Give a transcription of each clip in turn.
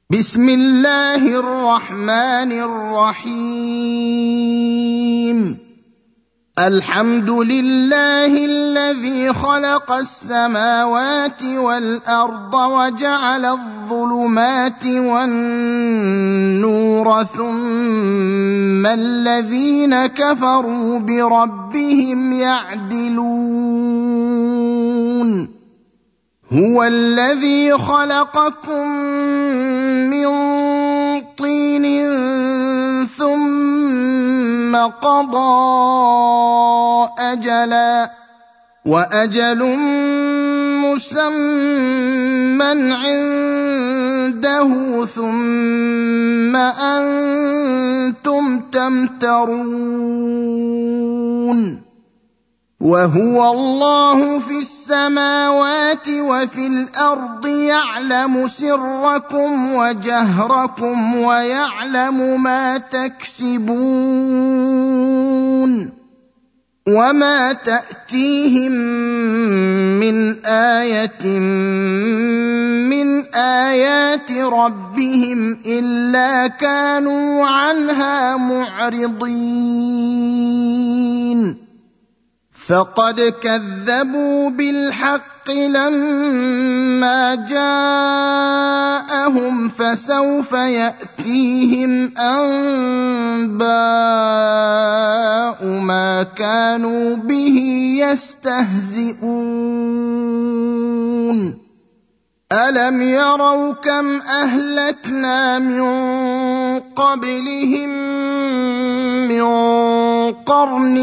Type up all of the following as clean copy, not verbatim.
بسم الله الرحمن الرحيم. الحمد لله الذي خلق السماوات والأرض وجعل الظلمات والنور ثم الذين كفروا بربهم يعدلون. هو الذي خلقكم من طين ثم قضى أجلا وأجل مسمى عنده ثم أنتم تمترون. وهو الله في السماوات وفي الأرض يعلم سركم وجهركم ويعلم ما تكسبون. وما تأتيهم من آية من آيات ربهم إلا كانوا عنها معرضين. فقد كذبوا بالحق لما جاءهم فسوف يأتيهم أنباء ما كانوا به يستهزئون. ألم يروا كم أهلكنا من قبلهم من قرن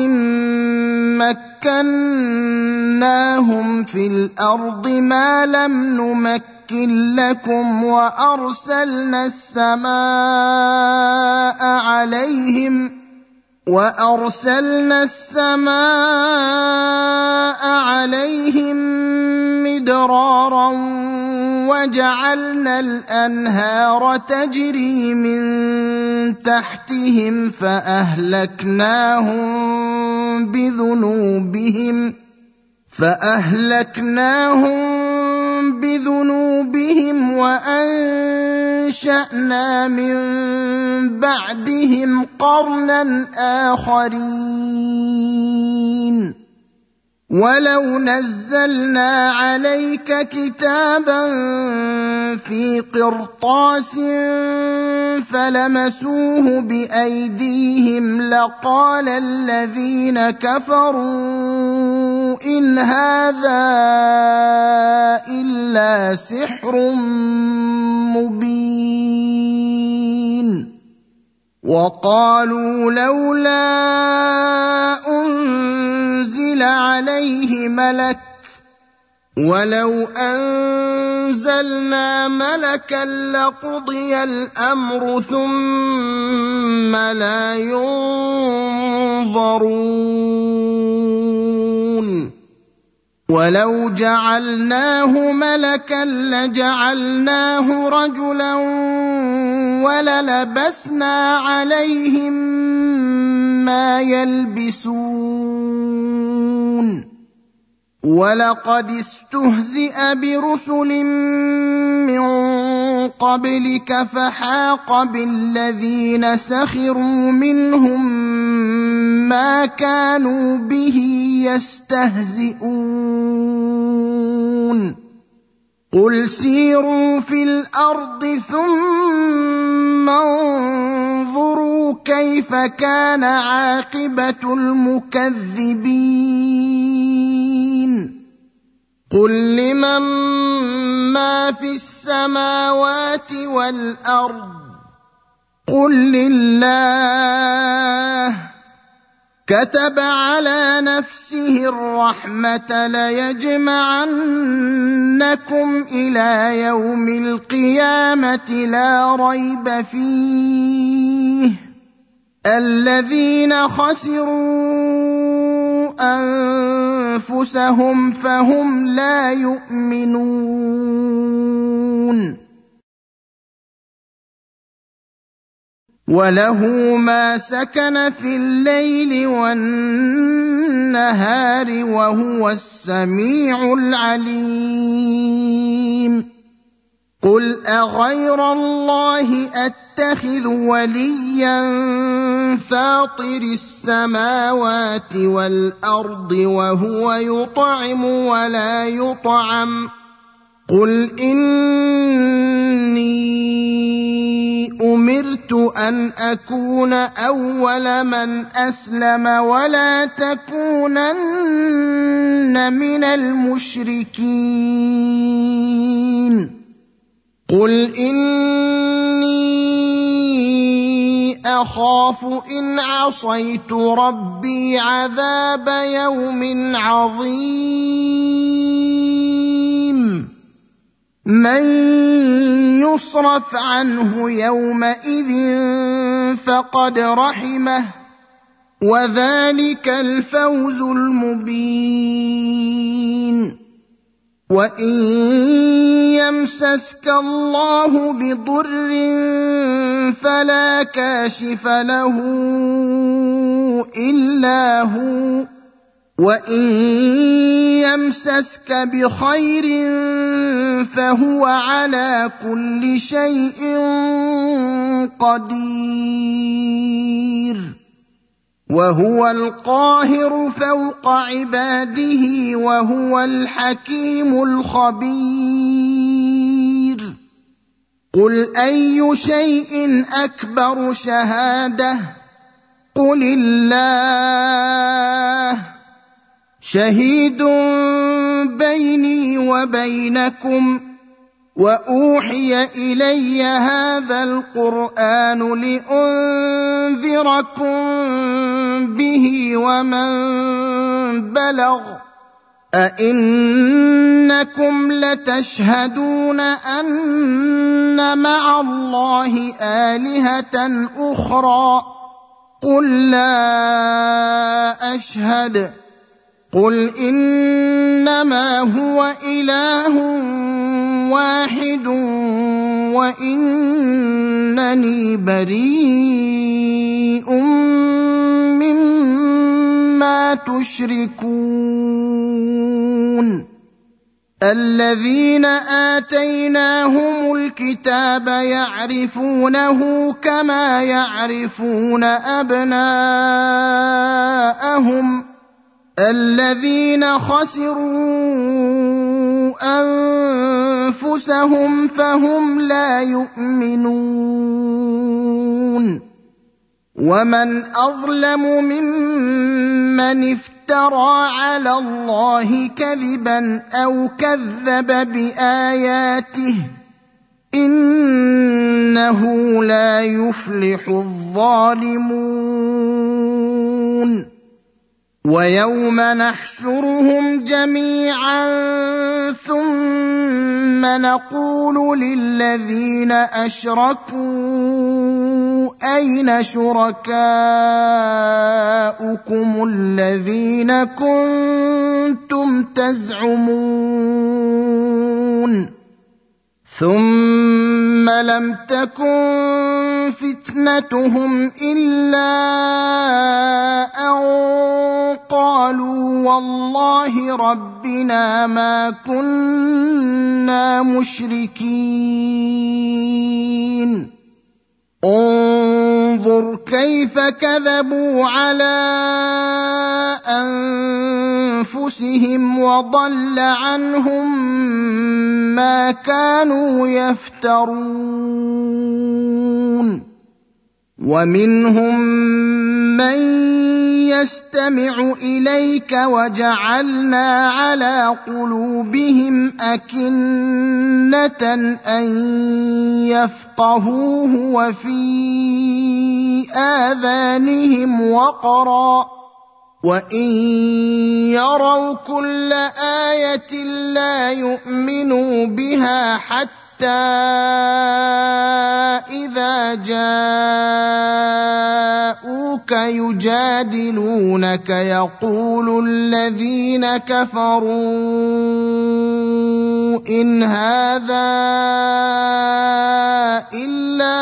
مكناهم في الأرض ما لم نمكن لكم وأرسلنا السماء عليهم مدرارا وجعلنا الأنهار تجري من تحتهم فأهلكناهم بذنوبهم وأنشأنا من بعدهم قرنا آخرين. ولو نزلنا عليك كتابا في قرطاس فلمسوه بأيديهم لقال الذين كفروا إن هذا إلا سحر مبين. وقالوا لولا أنزل عليه ملك ولو أنزلنا ملكا لقضي الأمر ثم لا ينظرون. ولو جعلناه ملكا لجعلناه رجلا وللبسنا عليهم ما يلبسون. ولقد استهزئ برسل من قبلك فحاق بالذين سخروا منهم ما كانوا به يستهزئون. قل سيروا في الأرض ثم انظروا كيف كان عاقبة المكذبين. قل لمن ما في السماوات والأرض قل لله. كتب على نفسه الرحمة ليجمعنكم إلى يوم القيامة لا ريب فيه. الذين خسروا أنفسهم فهم لا يؤمنون. وله ما سكن في الليل والنهار وهو السميع العليم. قل أغير الله أتخذ وليا فاطر السماوات والأرض وهو يطعم ولا يطعم قل إني أمرت أن أكون أول من أسلم ولا تكونن من المشركين قل إني أخاف إن عصيت ربي عذاب يوم عظيم من يصرف عنه يومئذ فقد رحمه وذلك الفوز المبين وإن يمسسك الله بضر فلا كاشف له إلا هو وإن يمسسك بخير فهو على كل شيء قدير وهو القاهر فوق عباده وهو الحكيم الخبير قل أي شيء أكبر شهادة قل الله شهيد بيني وبينكم وأوحي إلي هذا القرآن لأنذركم به ومن بلغ أئنكم لتشهدون أن مع الله آلهة أخرى قل لا أشهد قل إنما هو إله واحد وإنني بريء مما تشركون الذين آتيناهم الكتاب يعرفونه كما يعرفون أبناءهم الذين خسروا أنفسهم فهم لا يؤمنون ومن أظلم ممن افترى على الله كذبا أو كذب بآياته إنه لا يفلح الظالمون ويوم نحشرهم جميعا ثم نقول للذين أشركوا أين شركاؤكم الذين كنتم تزعمون ثم لم تكن فتنتهم إلا أن قالوا والله ربنا ما كنا مشركين انظر كيف كذبوا على أنفسهم وضل عنهم ما كانوا يفترون ومنهم من يستمع إليك وجعلنا على قلوبهم أكنة أن يفقهوه وفي آذانهم وقرا وإن يروا كل آية لا يؤمنوا بها حتى إذا جاءوك يجادلونك يقول الذين كفروا إن هذا إلا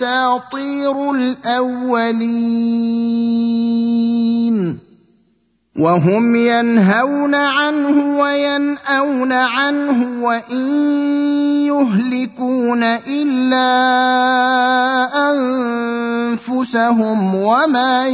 أساطير الأولين وهم ينهون عنه وينأون عنه وإن يهلكون إلا أنفسهم وما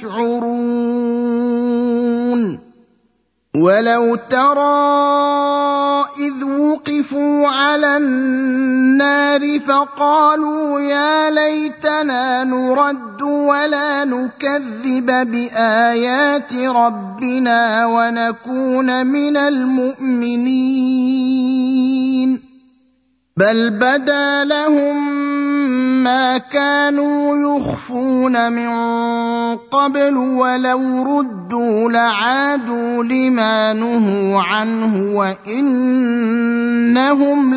يشعرون ولو ترى إذ وقفوا على النار فقالوا يا ليتنا نرد ولا نكذب بآيات ربنا ونكون من المؤمنين بل بدا لهم ما كانوا يخفون من قبل ولو ردوا لعادوا لما نهوا عنه وإنهم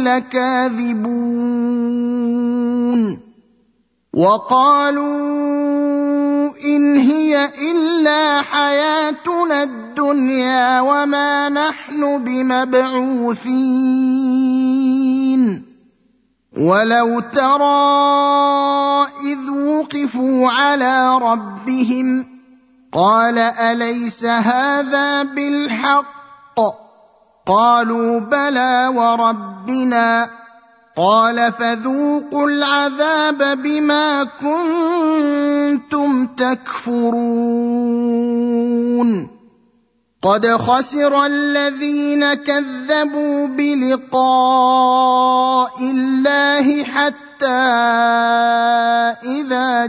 لكاذبون وقالوا إن هي إلا حياتنا الدنيا وما نحن بمبعوثين ولو ترى إذ وقفوا على ربهم قال أليس هذا بالحق قالوا بلى وربنا قال فذوقوا العذاب بما كنتم تكفرون قد خسر الذين كذبوا بلقاء الله حتى إذا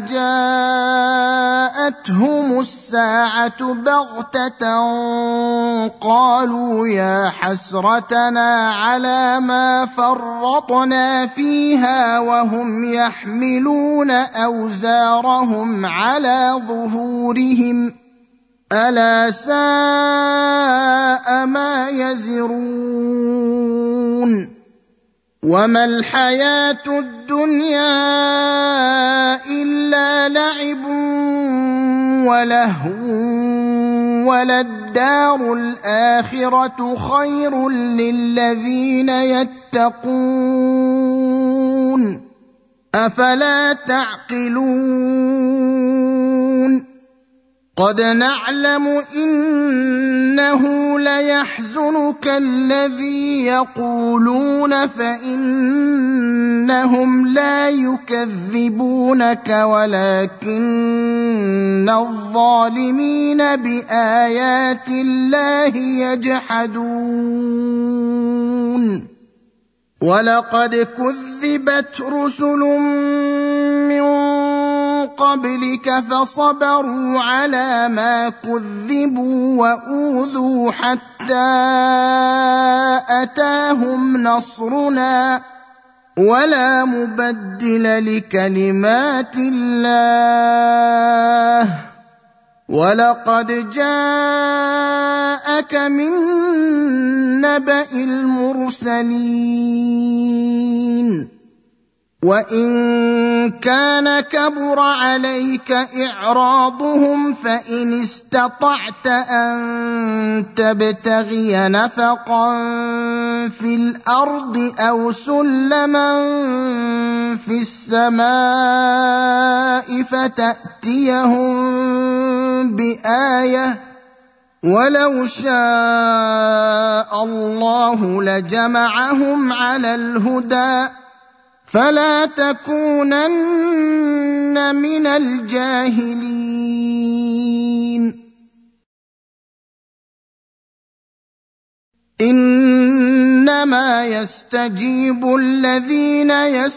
جاءتهم الساعة بغتة قالوا يا حسرتنا على ما فرطنا فيها وهم يحملون أوزارهم على ظهورهم ألا ساء ما يزرون وما الحياة الدنيا إلا لعب ولهو وللدار الآخرة خير للذين يتقون أفلا تعقلون قد نعلم إنه ليحزنك الذي يقولون فإنهم لا يكذبونك ولكن الظالمين بآيات الله يجحدون ولقد كذبت رسل من قبلك فصبروا على ما كذبوا وأوذوا حتى أتاهم نصرنا ولا مبدل لكلمات الله ولقد جاءك من نبأ المرسلين وإن كان كبر عليك إعراضهم فإن استطعت أن تبتغي نفقا في الأرض أو سلما في السماء فتأتيهم بآية ولو شاء الله لجمعهم على الهدى فلا تكونن من الجاهلين إنما يستجيب الذين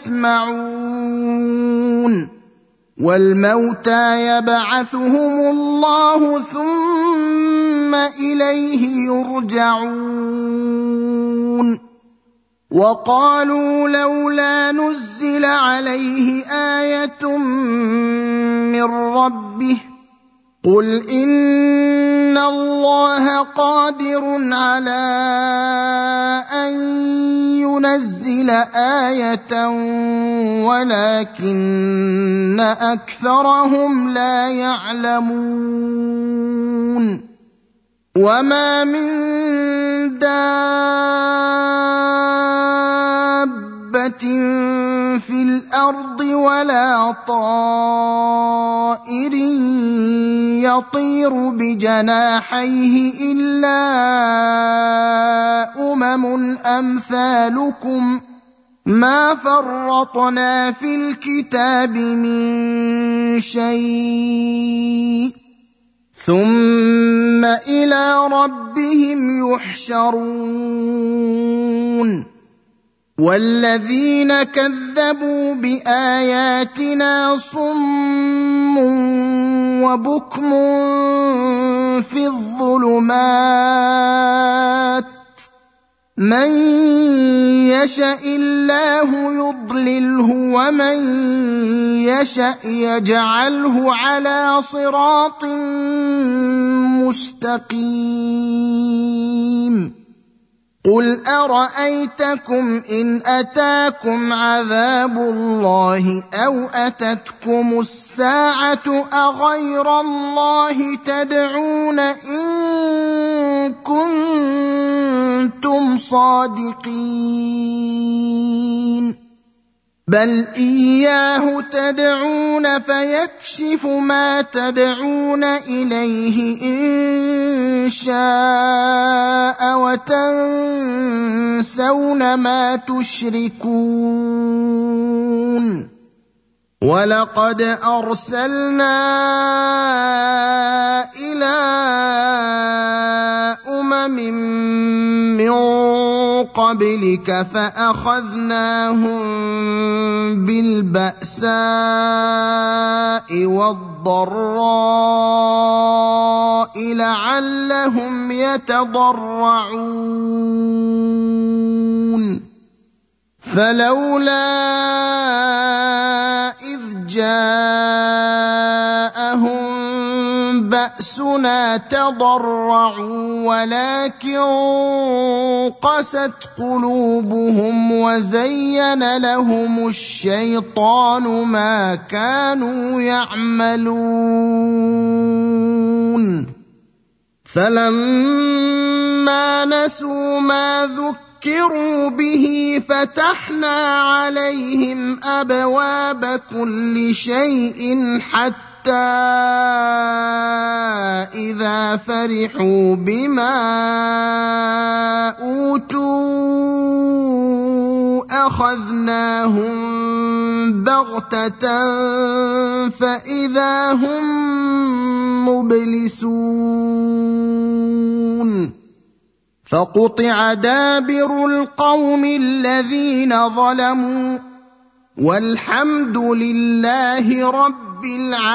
يسمعون والموتى يبعثهم الله ثم إليه يرجعون وقالوا لولا نزل عليه آية من ربه قل إن الله قادر على أن ينزل آية ولكن أكثرهم لا يعلمون وما من دابة في الأرض ولا طائر يطير بجناحيه إلا أمثالكم ما فرطنا في الكتاب من شيء ثم إلى ربهم يحشرون والذين كذبوا بآياتنا صم وبكم في الظلمات من يشاء الله يضلله ومن يشاء يجعله على صراط مستقيم قل أرأيتكم إن أتاكم عذاب الله أو أتتكم الساعة أغير الله تدعون إن كنتم صادقين بل إياه تدعون فيكشف ما تدعون إليه إن شاء وتنسون ما تشركون ولقد أرسلنا إلى من قبلك فأخذناهم بالبأساء والضراء لعلهم يتضرعون فلولا إذ جاءهم بأسنا تضرعوا ولكن قست قلوبهم وزين لهم الشيطان ما كانوا يعملون فلما نسوا ما ذكروا به فتحنا عليهم أبواب كل شيء حتى إذا فرحوا بما أوتوا أخذناهم بغتة فإذا هم مبلسون فقطع دابر القوم الذين ظلموا والحمد لله رب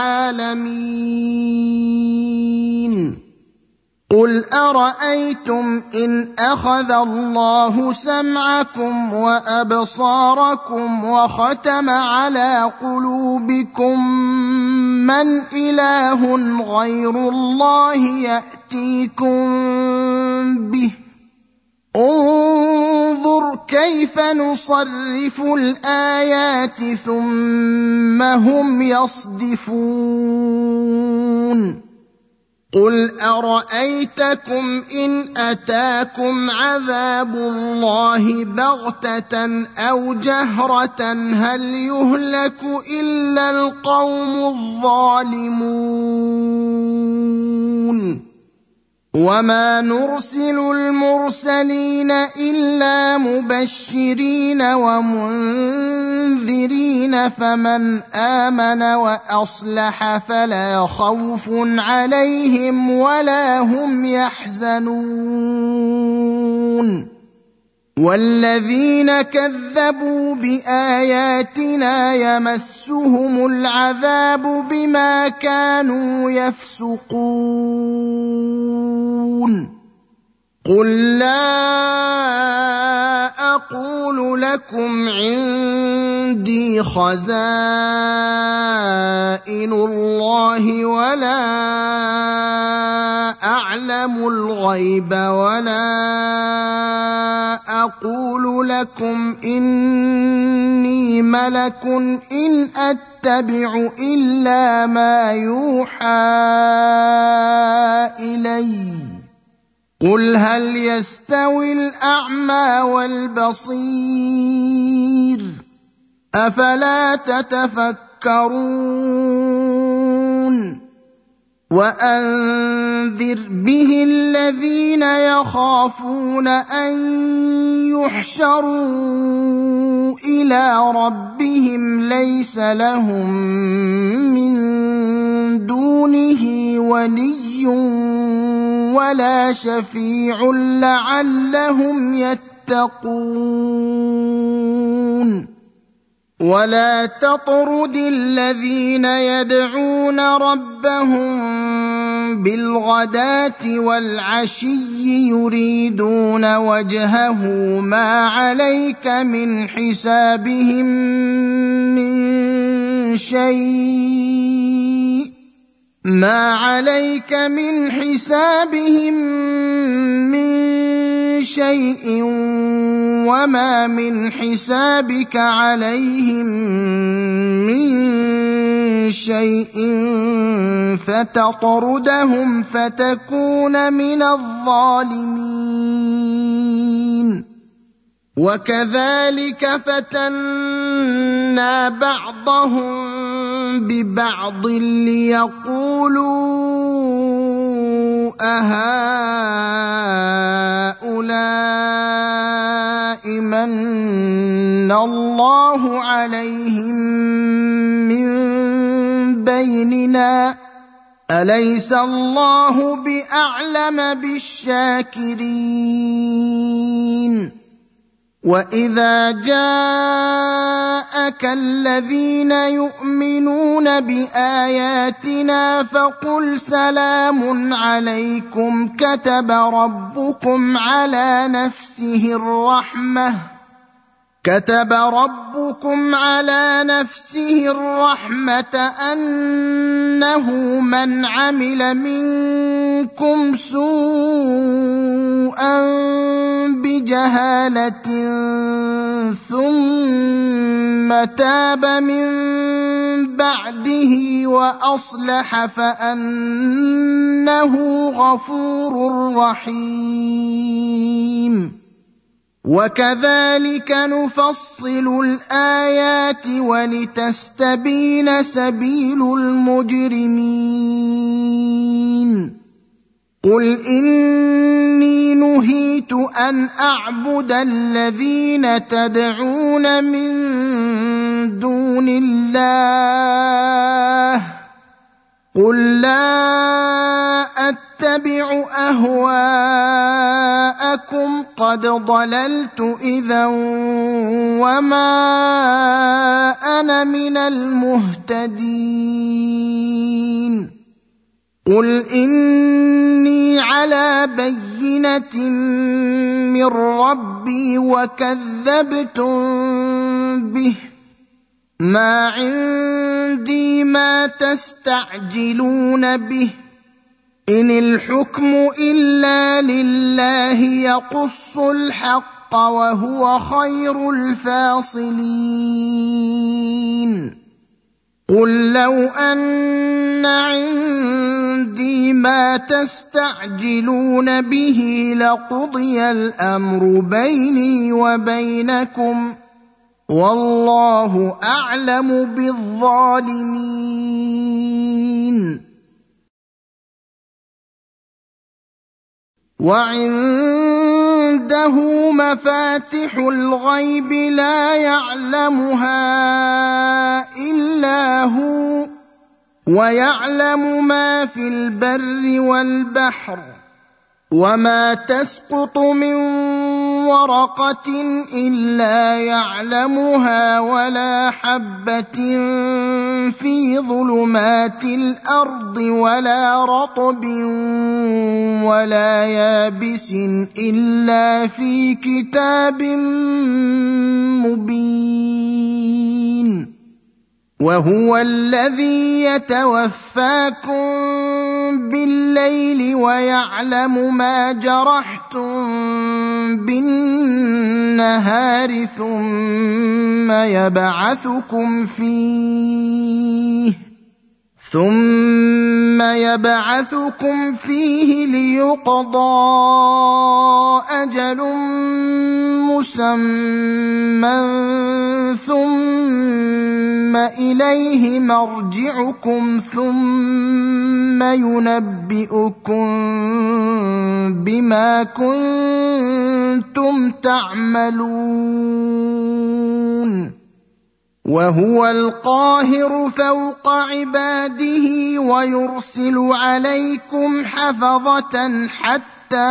العالمين قل أرأيتم إن أخذ الله سمعكم وأبصاركم وختم على قلوبكم من إله غير الله يأتيكم به انظر كيف نصرف الآيات ثم هم يصدفون قل أرأيتكم إن أتاكم عذاب الله بغتة أو جهرة هل يهلك إلا القوم الظالمون وما نرسل المرسلين إلا مبشرين ومنذرين فمن آمن وأصلح فلا خوف عليهم ولا هم يحزنون والذين كذبوا بآياتنا يمسهم العذاب بما كانوا يفسقون قل لا أقول لكم عندي خزائن الله ولا أعلم الغيب ولا أقول لكم إني ملك إن أتبع إلا ما يوحى إلي قل هل يستوي الأعمى والبصير أفلا تتفكرون وأنذر به الذين يخافون أن يحشروا إلى ربهم ليس لهم من دونه ولي ولا شفيع لعلهم يتقون ولا تطرد الذين يدعون ربهم بالغداة والعشي يريدون وجهه ما عليك من حسابهم من شيء وما من حسابك عليهم من شيء فتطردهم فتكون من الظالمين وكذلك فتنا بعضهم ببعض ليقولوا أهؤلاء من الله عليهم من بيننا أليس الله بأعلم بالشاكرين وإذا جاءك الذين يؤمنون بآياتنا فقل سلام عليكم كتب ربكم على نفسه الرحمة أنه من عمل منكم سوءا بجهالة ثم تاب من بعده وأصلح فأنه غفور رحيم وكذلك نفصل الآيات ولتستبين سبيل المجرمين قل إني نهيت أن أعبد الذين تدعون من دون الله قل لا أتبع أهواءكم قد ضللت إذا وما أنا من المهتدين قل إني على بينة من ربي وكذبتم به ما عندي ما تستعجلون به إن الحكم إلا لله يقص الحق وهو خير الفاصلين قل لو أن عندي ما تستعجلون به لقضي الأمر بيني وبينكم والله أعلم بالظالمين وعنده مفاتح الغيب لا يعلمها إلا هو ويعلم ما في البر والبحر وما تسقط من ورقة إلا يعلمها ولا حبة في ظلمات الأرض ولا رطب ولا يابس إلا في كتاب مبين وهو الذي يتوفاكم بالليل ويعلم ما جرحتم بالنهار ثم يبعثكم فيه ليقضى أجل مسمى ثم إليه مرجعكم ثم ينبئكم بما كنتم تعملون وهو القاهر فوق عباده ويرسل عليكم حفظة حتى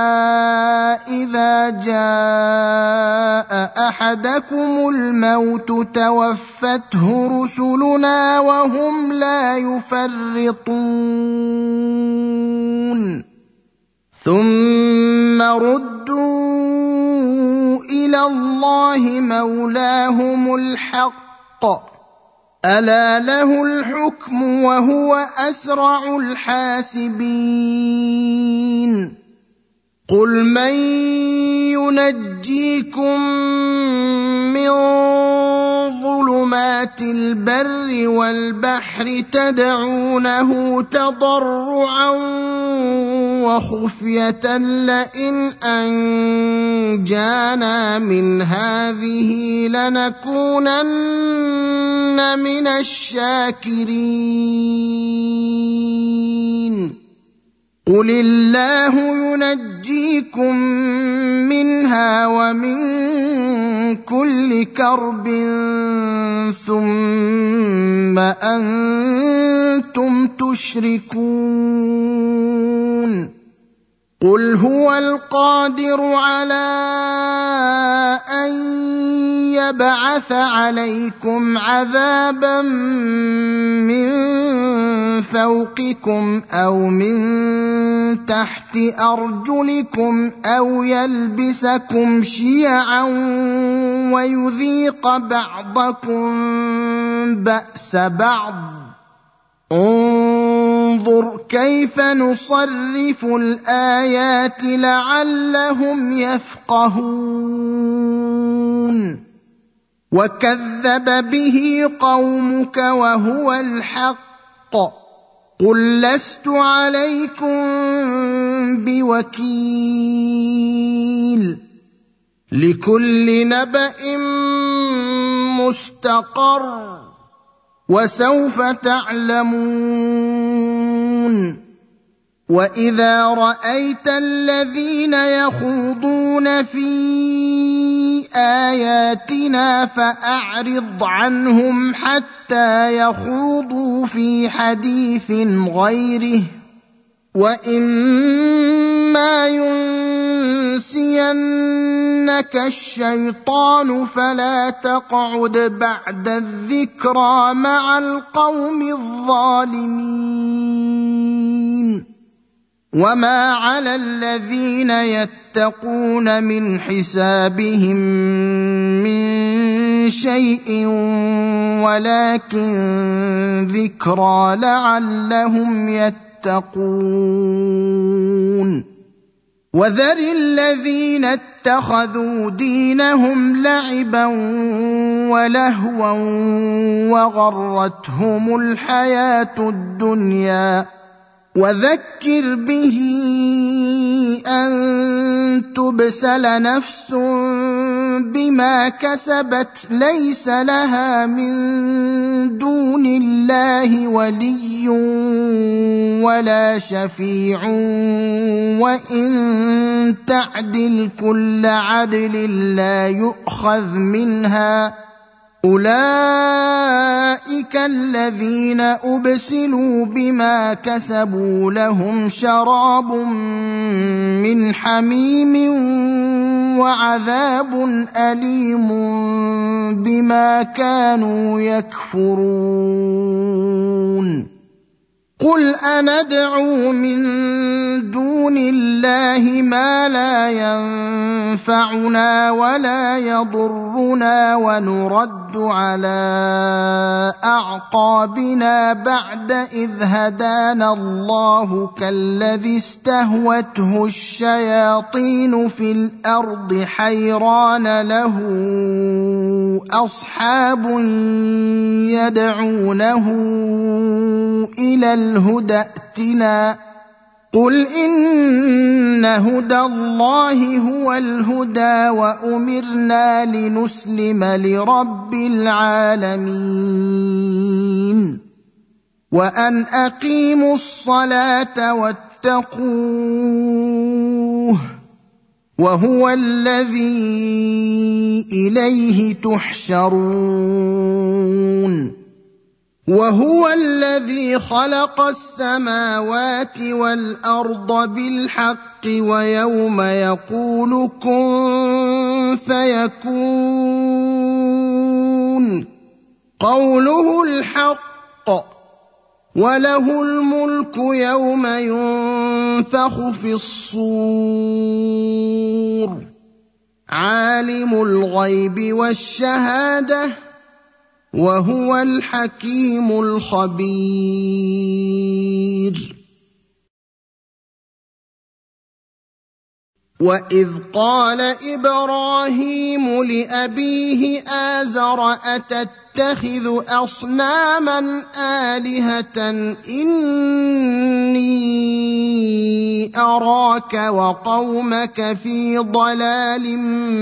إذا جاء أحدكم الموت توفته رسلنا وهم لا يفرطون ثم ردوا إلى الله مولاهم الحق ألا له الحكم وهو أسرع الحاسبين قل من ينجيكم من ظلمات البر والبحر تدعونه تضرعا وخفية لئن أنجانا من هذه لنكونن من الشاكرين قل الله ينجيكم منها ومن كل كرب ثم أنتم تشركون قل هو القادر على أن يبعث عليكم عذابا من فوقكم أو من تحت أرجلكم أو يلبسكم شيعا ويذيق بعضكم بأس بعض انظر كيف نصرف الآيات لعلهم يفقهون وكذب به قومك وهو الحق قل لست عليكم بوكيل لكل نبأ مستقر وسوف تعلمون وإذا رأيت الذين يخوضون في آياتنا فأعرض عنهم حتى يخوضوا في حديث غيره وإما ينسينك الشيطان فلا تقعد بعد الذكرى مع القوم الظالمين وما على الذين يتقون من حسابهم من شيء ولكن ذكرى لعلهم يتقون وذر الذين اتخذوا دينهم لعبا ولهوا وغرتهم الحياة الدنيا وذكر به أن تبسل نفس بما كسبت ليس لها من دون الله ولي ولا شفيع وإن تعدل كل عدل لا يؤخذ منها أولئك الذين أبسلوا بما كسبوا لهم شراب من حميم وعذاب أليم بما كانوا يكفرون قل أندعو من دون الله ما لا ينفعنا ولا يضرنا ونرد على أعقابنا بعد إذ هدانا الله كالذي استهوته الشياطين في الأرض حيران له أصحاب يدعونه إلى الهدى ائتنا قل إن هدى الله هو الهدى وأمرنا لنسلم لرب العالمين وأن أقيموا الصلاة واتقوه وهو الذي إليه تحشرون وهو الذي خلق السماوات والأرض بالحق ويوم يقول كن فيكون قوله الحق وله الملك يوم ينفخ في الصور عالم الغيب والشهادة وهو الحكيم الخبير وإذ قال إبراهيم لأبيه آزر أتتخذ أصناما آلهة إني أراك وقومك في ضلال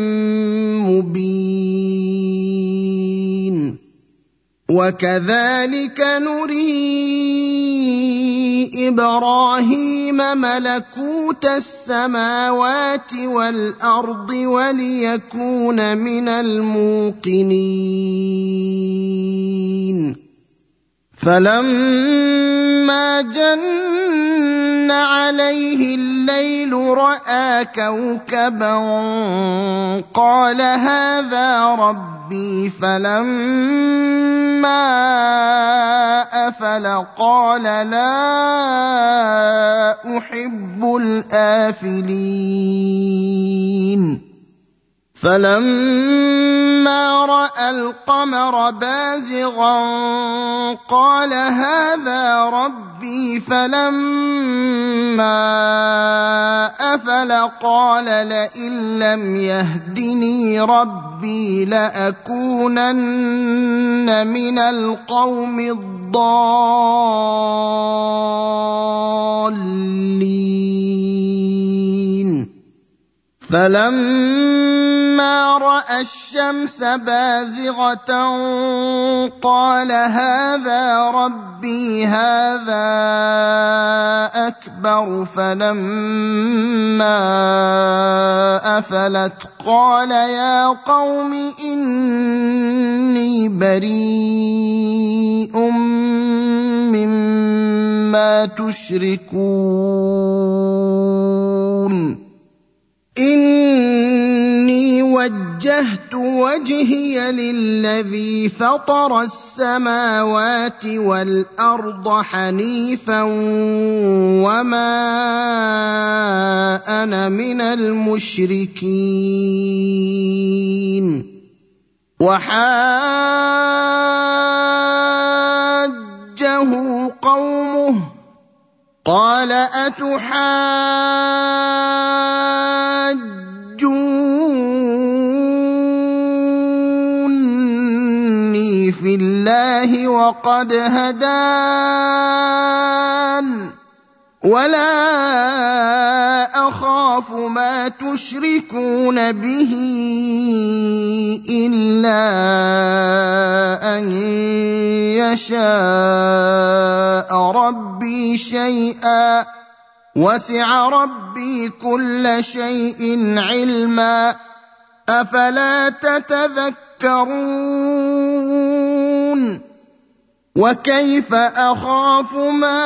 مبين وكذلك نري إبراهيم ملكوت السماوات والأرض وليكون من الموقنين فلما جن عليه الليل رأى كوكبا قال هذا ربي فلما أفل قال لا أحب الآفلين فلما رأى القمر بازغا قال هذا ربي فلما أفل قال لئن لم يهدني ربي لأكونن من القوم الضالين فلما رأى الشمس بازغة قال هذا ربي هذا أكبر فلما أفلت قال يا قوم إني بريء مما تشركون إني وجهت وجهي للذي فطر السماوات والأرض حنيفا وما أنا من المشركين وحاجه قومه قال أتحاجوني في الله وقد هدان ولا أخاف ما تشركون به إلا أن يشاء ربي شيئا وسع ربي كل شيء علما أفلا تتذكرون وكيف أخاف ما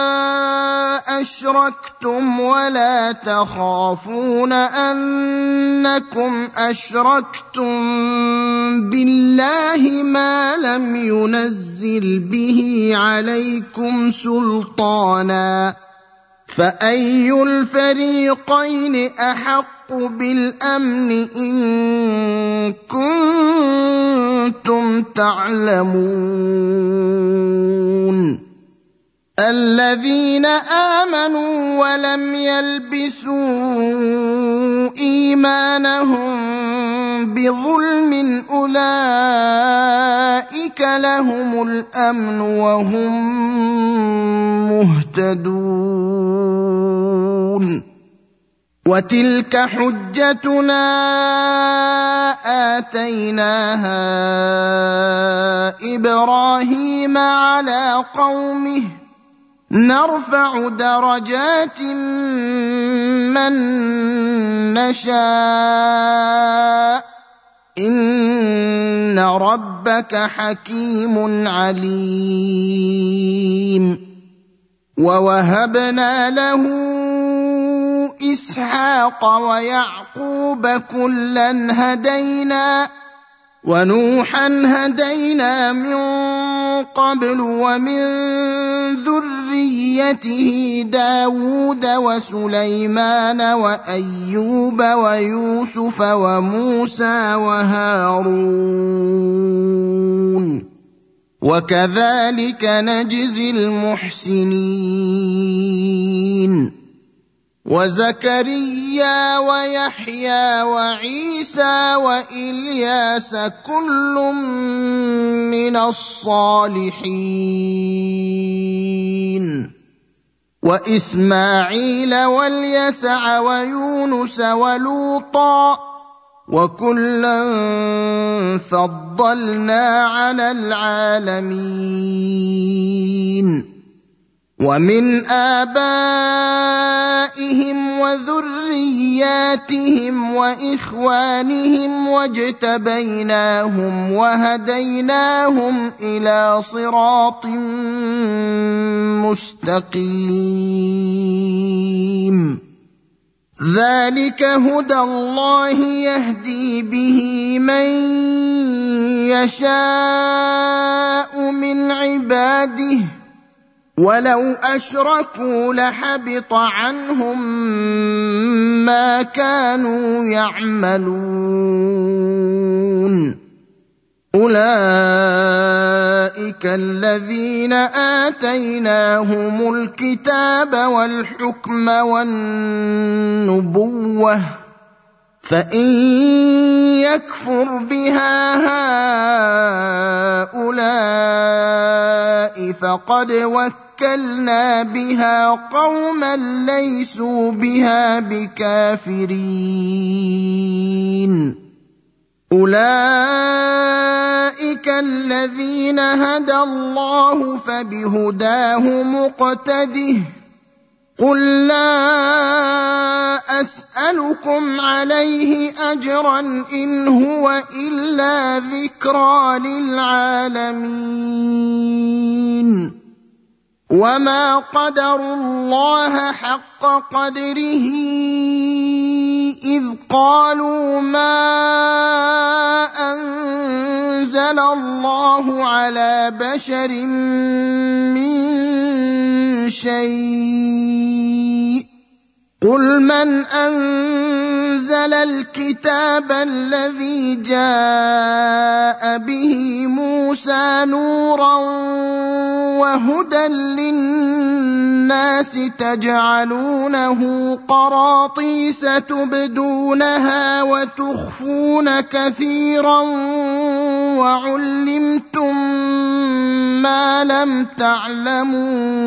أشركتم ولا تخافون أنكم أشركتم بالله ما لم ينزل به عليكم سلطانا فأي الفريقين أحق بالأمن إن كنتم تعلمون الذين آمنوا ولم يلبسوا إيمانهم بظلم أولئك أولئك لهم الأمن وهم مهتدون. وتلك حجتنا آتيناها إبراهيم على قومه نرفع درجات من نشاء إن ربك حكيم عليم. ووهبنا له إسحاق ويعقوب كلا هدينا ونوحا هدينا من قبل ومن ذريته داود وسليمان وأيوب ويوسف وموسى وهارون وكذلك نجزي المحسنين. وزكريا ويحيى وعيسى وإلياس كل من الصالحين. وإسماعيل واليسع ويونس ولوطا وكلا فضلنا على العالمين. ومن آبائهم وذرياتهم وإخوانهم واجتبيناهم وهديناهم إلى صراط مستقيم. ذلك هدى الله يهدي به من يشاء من عباده ولو أشركوا لحبط عنهم ما كانوا يعملون. أولئك الذين آتيناهم الكتاب والحكم والنبوة فإن يكفر بها هؤلاء فقد وكلنا بها قوما ليسوا بها بكافرين. أولئك الذين هدى الله فبهداه مقتده. قل لا أسألكم عليه أجرا إن هو إلا ذكرى للعالمين. وما قدروا الله حق قدره إذ قالوا ما أنزل الله على بشر من شيء. قل من أنزل الكتاب الذي جاء به موسى نورا وهدى للناس تجعلونه قراطيس تبدونها وتخفون كثيرا وعلمتم ما لم تعلموا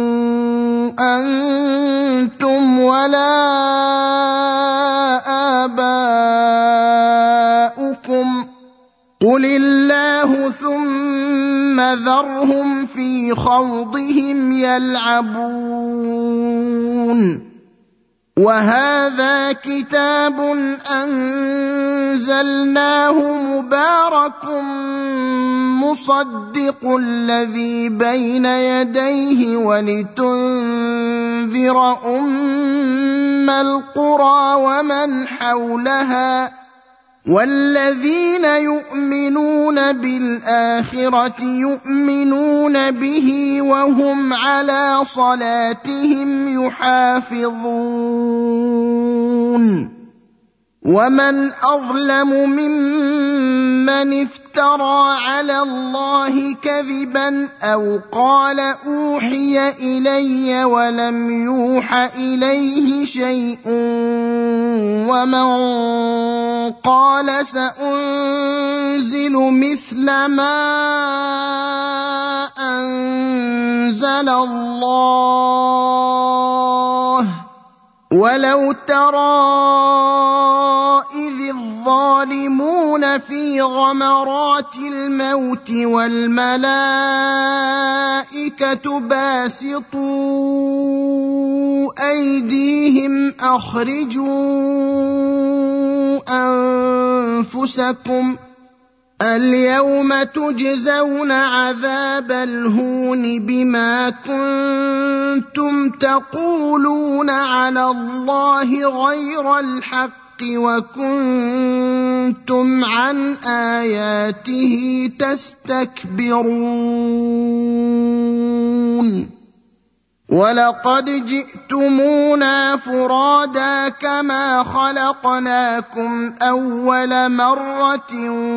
أنتم ولا آباؤكم قل الله ثم ذرهم في خوضهم يلعبون. وهذا كتاب أنزلناه مبارك مصدق الذي بين يديه ولتنذر أم القرى ومن حولها والذين يؤمنون بالآخرة يؤمنون به وهم على صلاتهم يحافظون. ومن أظلم ممن افترى على الله كذبا أو قال أوحي إلي ولم يوح إليه شيء ومن قال سأنزل مثل ما أنزل الله ولو ترى إذ الظالمون في غمرات الموت والملائكة باسطوا أيديهم أخرجوا أنفسكم اليوم تجزون عذاب الهون بما كنتم تقولون على الله غير الحق وكنتم عن آياته تستكبرون ولقد جئتمونا فرادا كما خلقناكم أول مرة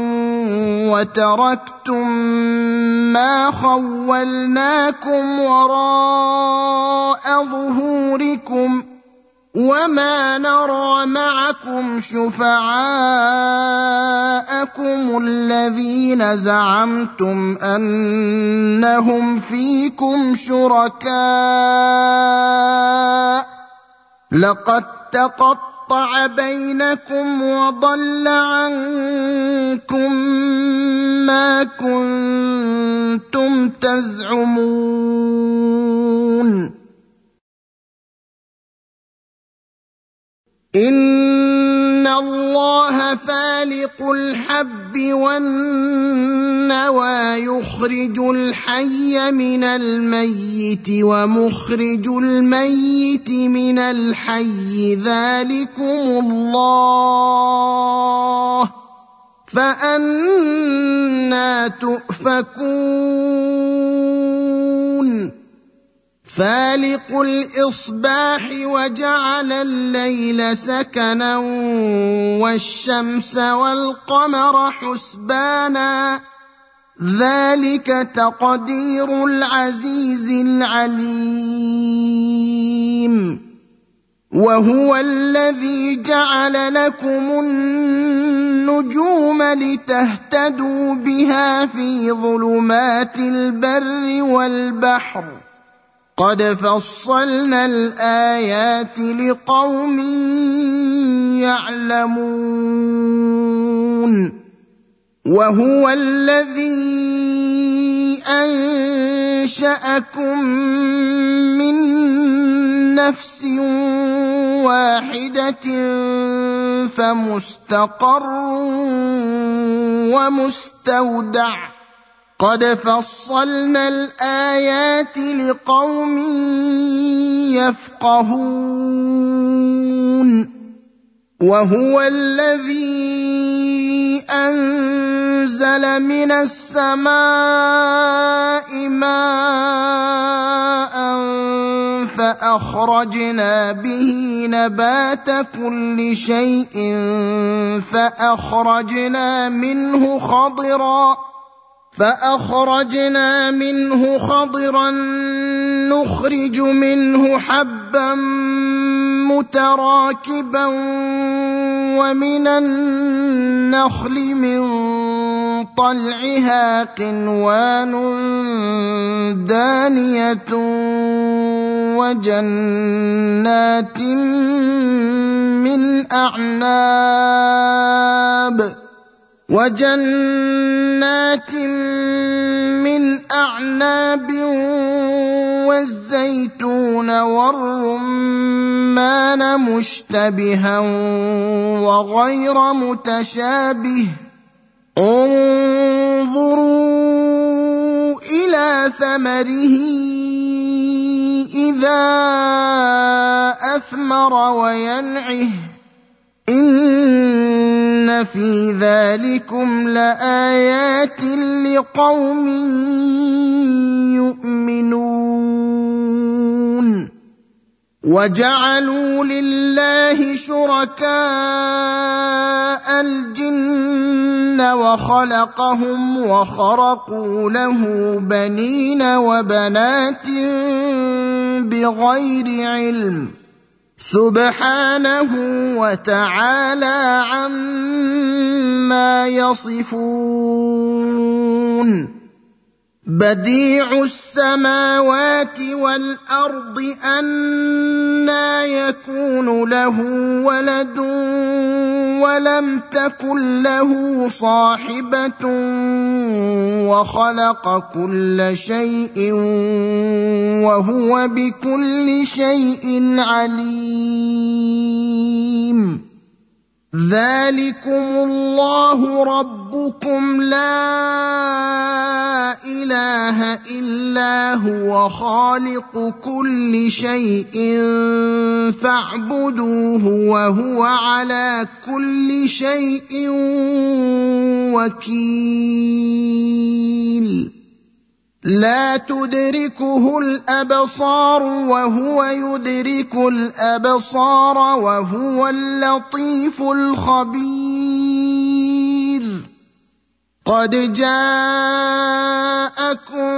وتركتم ما خولناكم وراء ظهوركم وما نرى معكم شفعاءكم الذين زعمتم أنهم فيكم شركاء لقد تقطع بينكم وضل عنكم ما كنتم تزعمون إن الله فالق الحب والنوى يخرج الحي من الميت ومخرج الميت من الحي ذلكم الله فأنى تؤفكون فالق الإصباح وجعل الليل سكنا والشمس والقمر حسبانا ذلك تقدير العزيز العليم وهو الذي جعل لكم النجوم لتهتدوا بها في ظلمات البر والبحر قد فصلنا الآيات لقوم يعلمون وهو الذي أنشأكم من نفس واحدة فمستقر ومستودع قد فصلنا الآيات لقوم يفقهون وهو الذي أنزل من السماء ماء فأخرجنا به نبات كل شيء فأخرجنا منه خضرا نخرج منه حبا متراكبا ومن النخل من طلعها قنوان دانية وجنات من أعناب والزيتون والرمان مشتبها وغير متشابه انظروا إلى ثمره إذا أثمر وينعه إن في ذلكم لآيات لقوم يؤمنون وجعلوا لله شركاء الجن وخلقهم وخرقوا له بنين وبنات بغير علم سبحانه وتعالى عما يصفون بديع السماوات والأرض أنى يكون له ولد ولم تكن له صاحبة وخلق كل شيء وهو بكل شيء عليم ذلكم الله ربكم لا إله إلا هو خالق كل شيء فاعبدوه وهو على كل شيء وكيل لا تدركه الأبصار وهو يدرك الأبصار وهو اللطيف الخبير قد جاءكم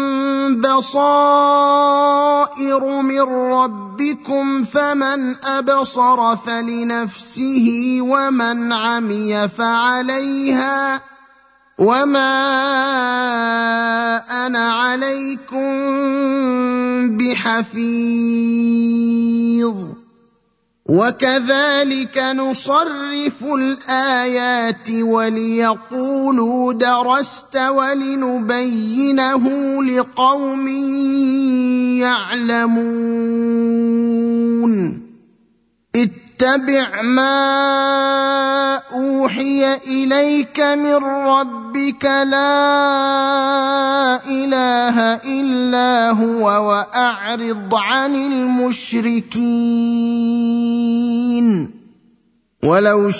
بصائر من ربكم فمن أبصر فلنفسه ومن عمي فعليها وما أنا عليكم بحفيظ وكذلك نصرف الآيات وليقولوا درست ولنبينه لقوم يعلمون اتبع ما أوحي إليك من ربك لا إله إلا هو وأعرض عن المشركين ولو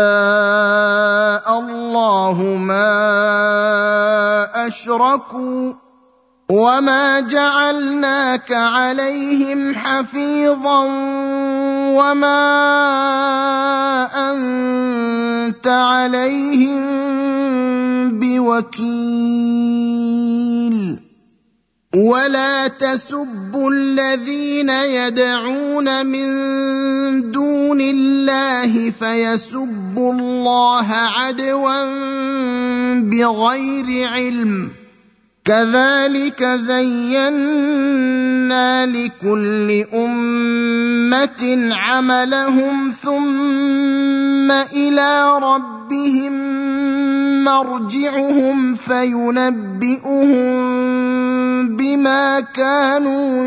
شاء الله ما أشركوا وما جعلناك عليهم حفيظا وما أنت عليهم بوكيل ولا تسبوا الذين يدعون من دون الله فيسبوا الله عدوا بغير علم كذلك زينا لكل أمة عملهم ثم إلى ربهم مرجعهم فينبئهم بما كانوا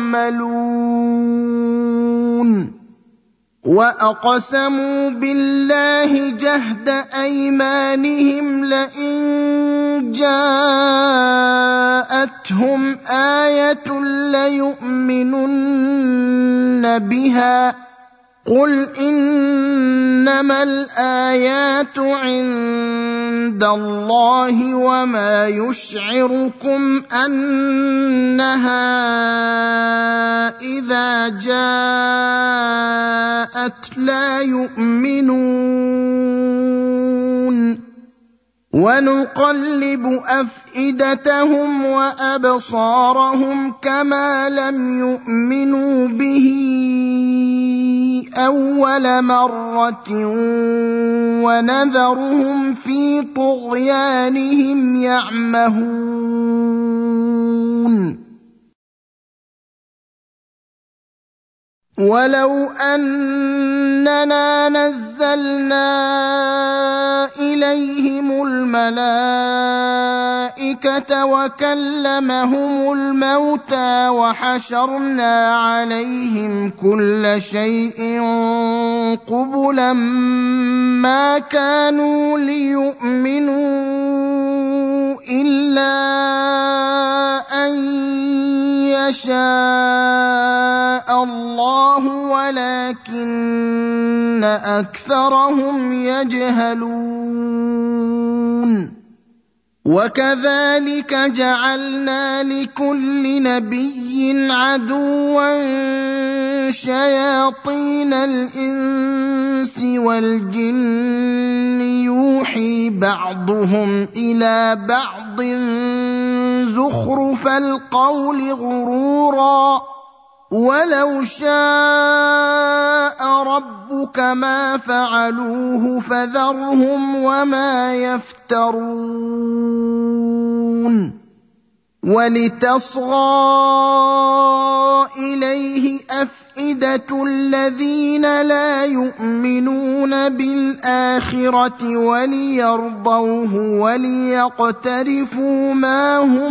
يعملون وأقسموا بالله جهد أيمانهم لئن جاءتهم آية ليؤمنن بها قل إنما الآيات عند الله وما يشعركم أنها إذا جاءت لا يؤمنون ونقلب أفئدتهم وأبصارهم كما لم يؤمنوا به أول مرة ونذرهم في طغيانهم يعمهون ولو أننا نزلنا إليهم الملائكة وكلمهم الموتى وحشرنا عليهم كل شيء قبلا ما كانوا ليؤمنوا إلا أن يشاء الله ولكن أكثرهم يجهلون وكذلك جعلنا لكل نبي عدوا شياطين الإنس والجن يوحي بعضهم إلى بعض زخرف القول غرورا ولو شاء ربك ما فعلوه فذرهم وما يفترون ولتصغى إليه أفئدة الذين لا يؤمنون بالآخرة وليرضوه وليقترفوا ما هم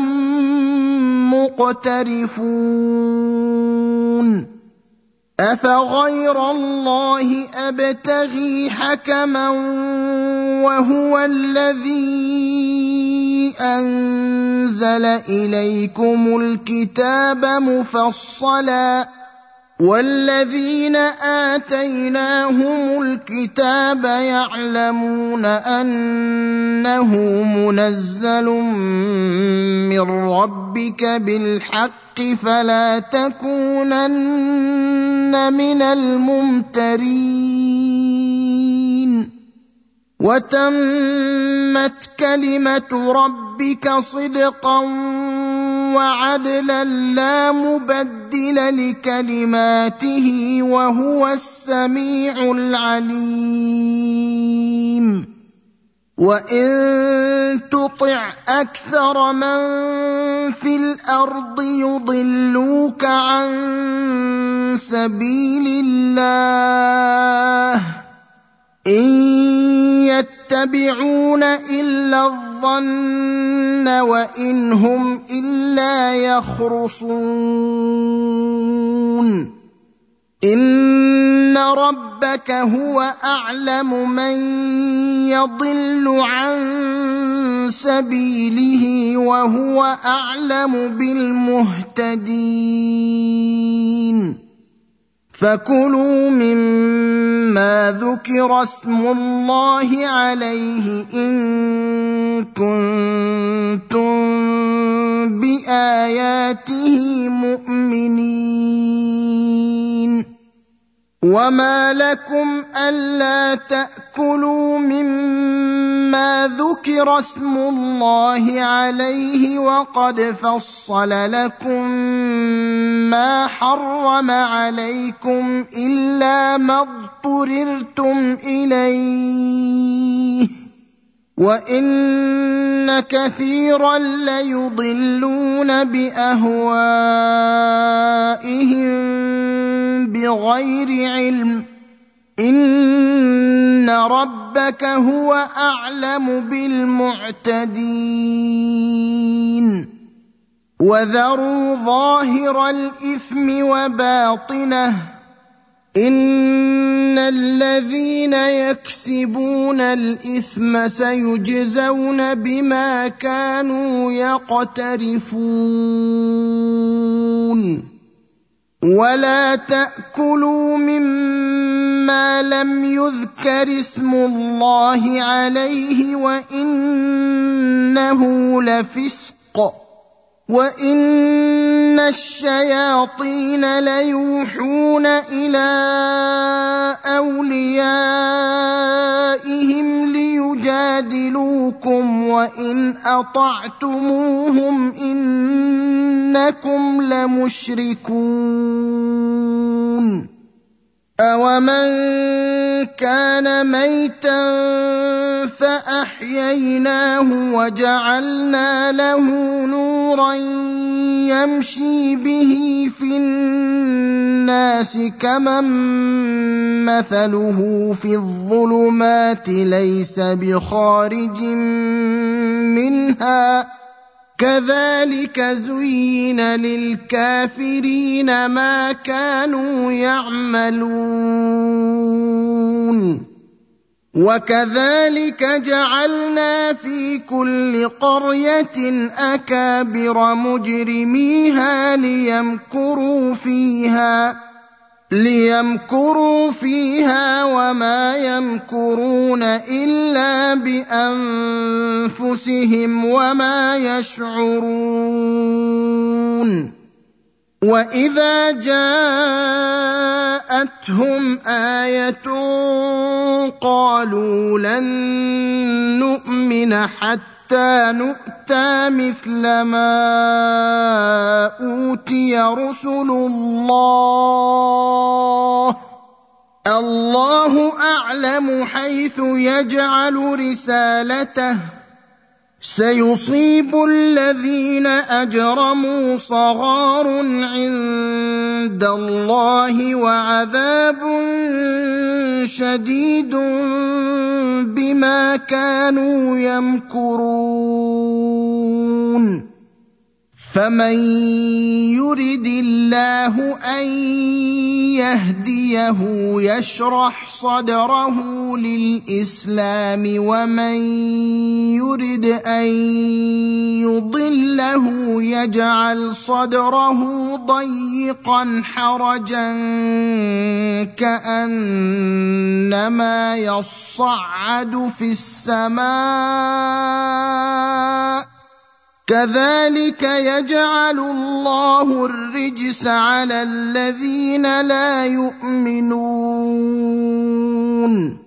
مقترفون أفغير الله أبتغي حكما وهو الذي أنزل إليكم الكتاب مفصلا والذين آتيناهم الكتاب يعلمون أنه منزل من ربك بالحق فلا تكونن من الممترين وتمت كلمة ربك صدقا وعدلا لا مبدل لكلماته وهو السميع العليم وإن تطع أكثر من في الأرض يضلوك عن سبيل الله إن يتبعون إلا الظن وإن هم إلا يخرصون إن ربك هو أعلم من يضل عن سبيله وهو أعلم بالمهتدين فكلوا مما ذكر اسم الله عليه إن كنتم بآياته مؤمنين وما لكم ألا تأكلوا مما ذكر اسم الله عليه وقد فصل لكم ما حرم عليكم إلا ما اضطررتم إليه وإن كثيرا ليضلون بأهوائهم بغير علم إن ربك هو أعلم بالمعتدين وذروا ظاهر الإثم وباطنه إن الذين يكسبون الإثم سيجزون بما كانوا يقترفون ولا تأكلوا مما لم يذكر اسم الله عليه وإنه لفسق وإن الشياطين ليوحون إلى أوليائهم ليجادلوكم وإن أطعتموهم إنكم لمشركون أَوَمَنْ كَانَ مَيْتًا فَأَحْيَيْنَاهُ وَجَعَلْنَا لَهُ نُورًا يَمْشِي بِهِ فِي النَّاسِ كَمَنْ مَثَلُهُ فِي الظُّلُمَاتِ لَيْسَ بِخَارِجٍ مِنْهَا كَذَلِكَ زُيِّنَ لِلْكَافِرِينَ مَا كَانُوا يَعْمَلُونَ وَكَذَلِكَ جَعَلْنَا فِي كُلِّ قَرْيَةٍ أَكَابِرَ مُجْرِمِيهَا لِيَمْكُرُوا فِيهَا ليمكروا فيها وما يمكرون إلا بأنفسهم وما يشعرون. وإذا جاءتهم آية قالوا لن نؤمن حتى نؤتى مثل ما أوتي رسل الله أعلم حيث يجعل رسالته سيصيب الذين أجرموا صغار عند الله وعذاب شديد بما كانوا يمكرون. فمن يرد الله أن يهديه يشرح صدره للإسلام ومن يرد أن يضله يجعل صدره ضيقا حرجا كأنما يصعد في السماء كذلك يجعل الله الرجس على الذين لا يؤمنون.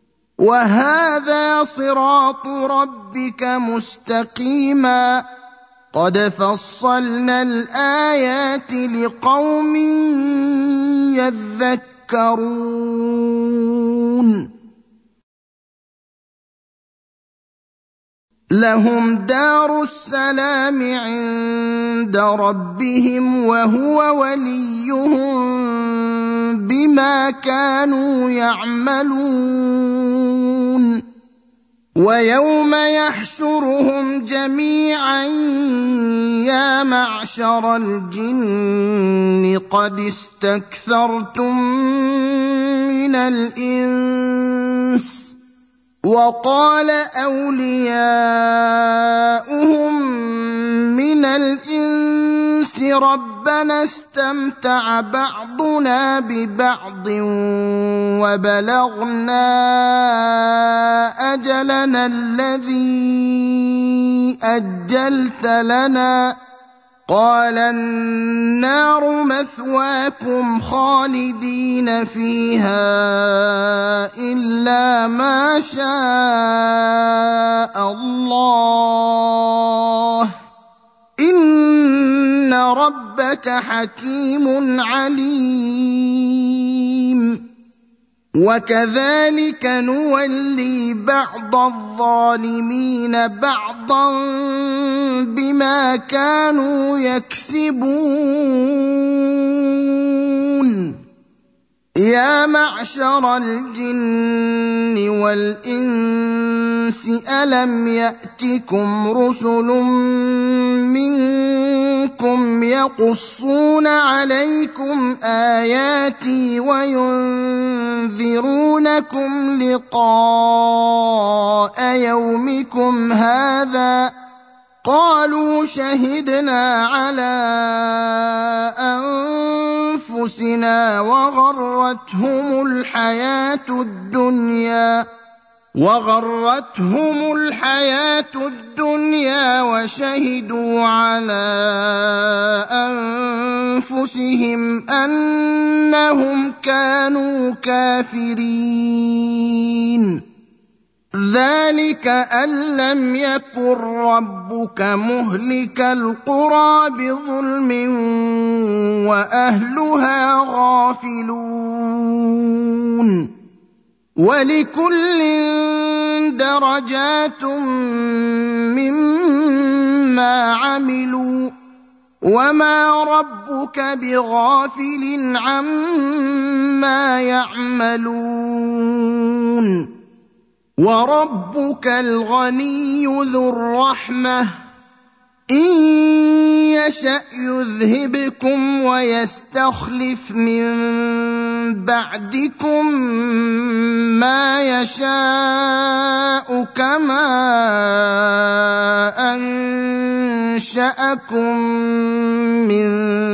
وهذا صراط ربك مستقيما قد فصلنا الآيات لقوم يذكرون. لهم دار السلام عند ربهم وهو وليهم بما كانوا يعملون. ويوم يحشرهم جميعا يا معشر الجن قد استكثرتم من الإنس وقال أولياؤهم من الإنس ربنا استمتع بعضنا ببعض وبلغنا أجلنا الذي أجلت لنا قال النار مثواكم خالدين فيها إلا ما شاء الله إن ربك حكيم عليم. وكذلك نولي بعض الظالمين بعضا بما كانوا يكسبون. يا معشر الجن والإنس ألم يأتكم رسل منكم يقصون عليكم آياتي وينذرونكم لقاء يومكم هذا قالوا شهدنا على أنفسنا وغرتهم الحياة الدنيا وشهدوا على أنفسهم أنهم كانوا كافرين. ذلك أن لم يكن ربك مهلك القرى بظلم وأهلها غافلون. ولكل درجات مما عملوا وما ربك بغافل عما يعملون. وربك الغني ذو الرحمة إن يشأ يذهبكم ويستخلف من بعدكم ما يشاء كما أنشأكم من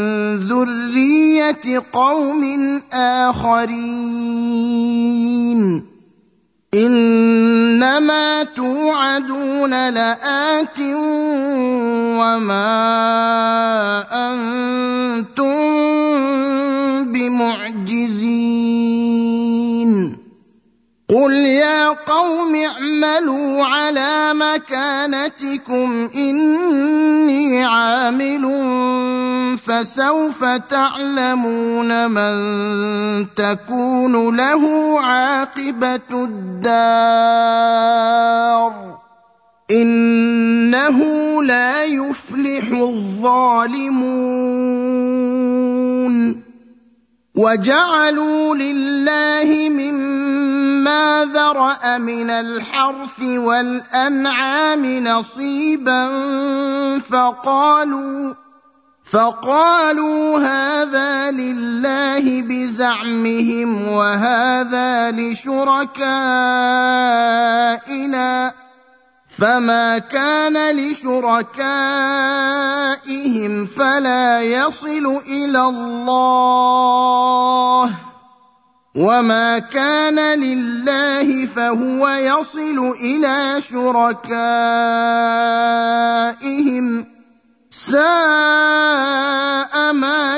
ذرية قوم آخرين إنما توعدون لآت وما أنتم بمعجزين قل يا قوم اعملوا على مكانتكم إني عامل فسوف تعلمون من تكون له عاقبة الدار إنه لا يفلح الظالمون وجعلوا لله مما ذرأ من الحرث والأنعام نصيبا فقالوا هذا لله بزعمهم وهذا لشركائنا فما كان لشركائهم فلا يصل إلى الله وما كان لله فهو يصل إلى شركائهم ساء ما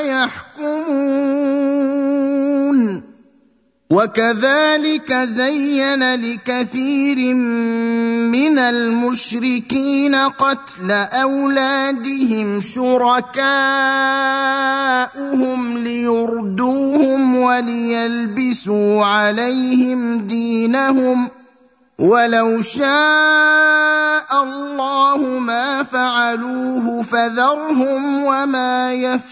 يحكمون وكذلك زين لكثير من المشركين قتل أولادهم شركاؤهم ليردوهم وليلبسوا عليهم دينهم ولو شاء الله ما فعلوه فذرهم وما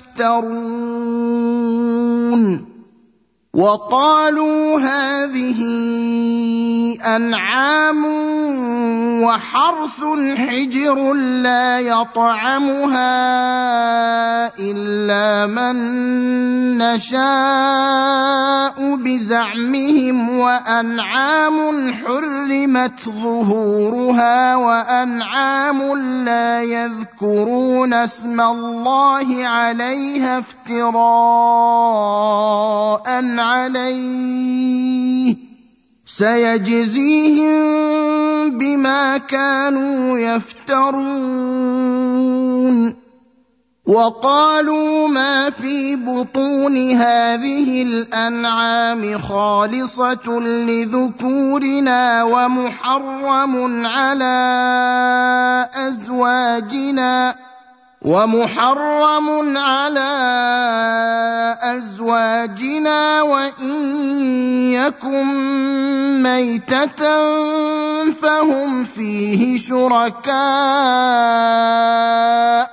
يفترون وقالوا هذه أنعام وحرث حجر لا يطعمها إلا من نشاء بزعمهم وأنعام حرمت ظهورها وأنعام لا يذكرون اسم الله عليها افتراء عليه سيجزيهم بما كانوا يفترون وقالوا ما في بطون هذه الأنعام خالصة لذكورنا ومحرم على أزواجنا وإن يكن ميتة فهم فيه شركاء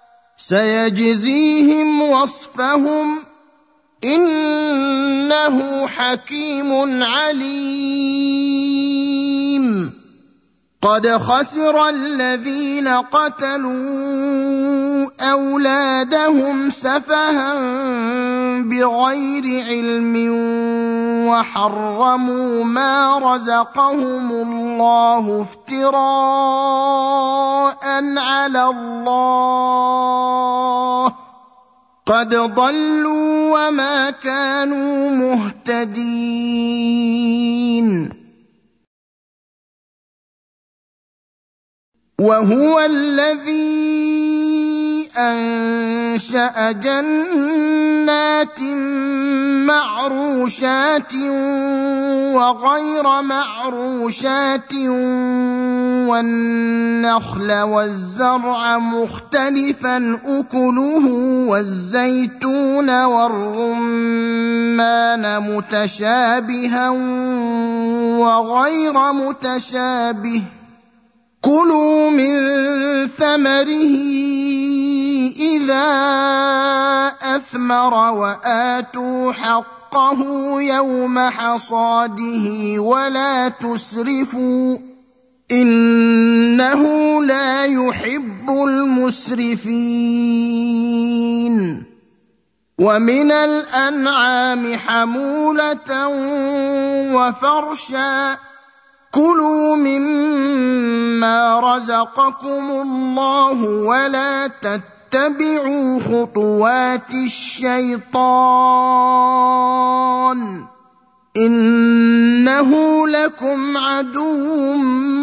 سيجزيهم وصفهم إنه حكيم عليم قد خسر الذين قتلوا أولادهم سفها بغير علم وحرموا ما رزقهم الله افتراء على الله قد ضلوا وما كانوا مهتدين وهو الذي أنشأ جنات معروشات وغير معروشات والنخل والزرع مختلفا أكله والزيتون والرمان متشابها وغير متشابه كلوا من ثمره إذا أثمر وآتوا حقه يوم حصاده ولا تسرفوا إنه لا يحب المسرفين ومن الأنعام حمولة وفرشا كلوا مما رزقكم الله ولا تتبعوا خطوات الشيطان إنه لكم عدو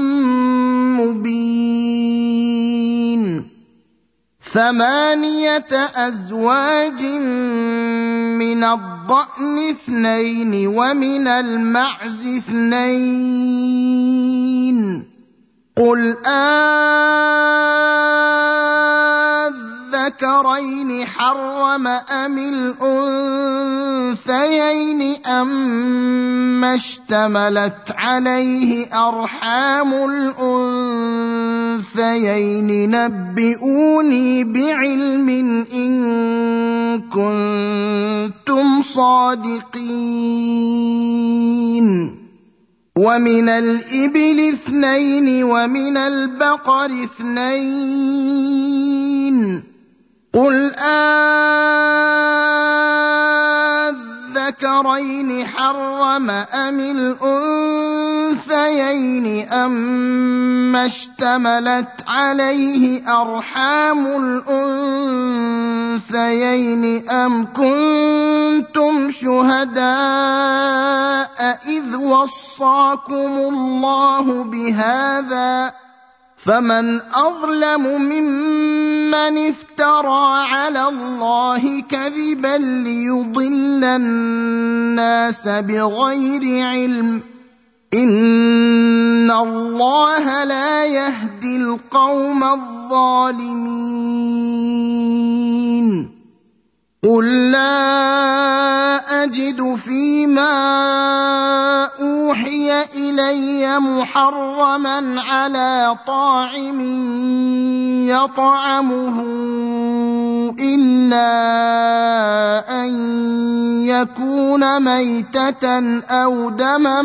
مبين 8 أزواج من الضأن 2 ومن المعز 2 قل أذكرين حرم أم الأنثيين أما اشتملت عليه أرحام الأنثيين نبئوني بعلم إن كنتم صادقين ومن الإبل 2 ومن البقر 2 قل أذكرين حرم أم الأنثيين أما اشتملت عليه أرحام الأنثيين أم كنتم شهداء إذ وصاكم الله بهذا فمن أظلم ممن افترى على الله كذبا ليضل الناس بغير علم إن الله لا يهدي القوم الظالمين قل لا أجد فيما أوحي إلي محرما على طاعم يطعمه إلا أن يكون ميتة أو دما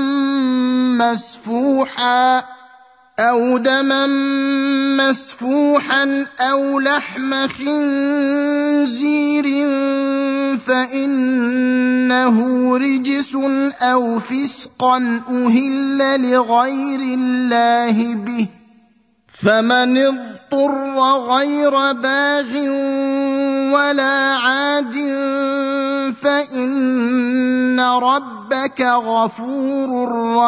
مسفوحا أو لحم خنزير فإنه رجس أو فسقا أهل لغير الله به فمن اضطر غير باغ ولا عاد فإن ربك غفور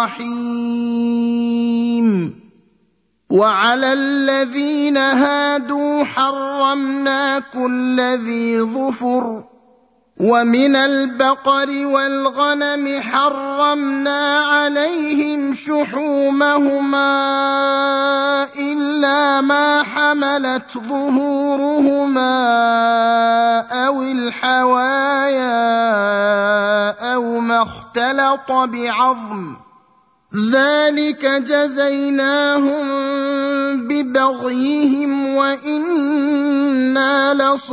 رحيم وعلى الذين هادوا حرمنا كل ذي ظفر ومن البقر والغنم حرمنا عليهم شحومهما إلا ما حملت ظهورهما أو الحوايا أو ما اختلط بعظم ذلك جزيناهم ببغيهم وإنا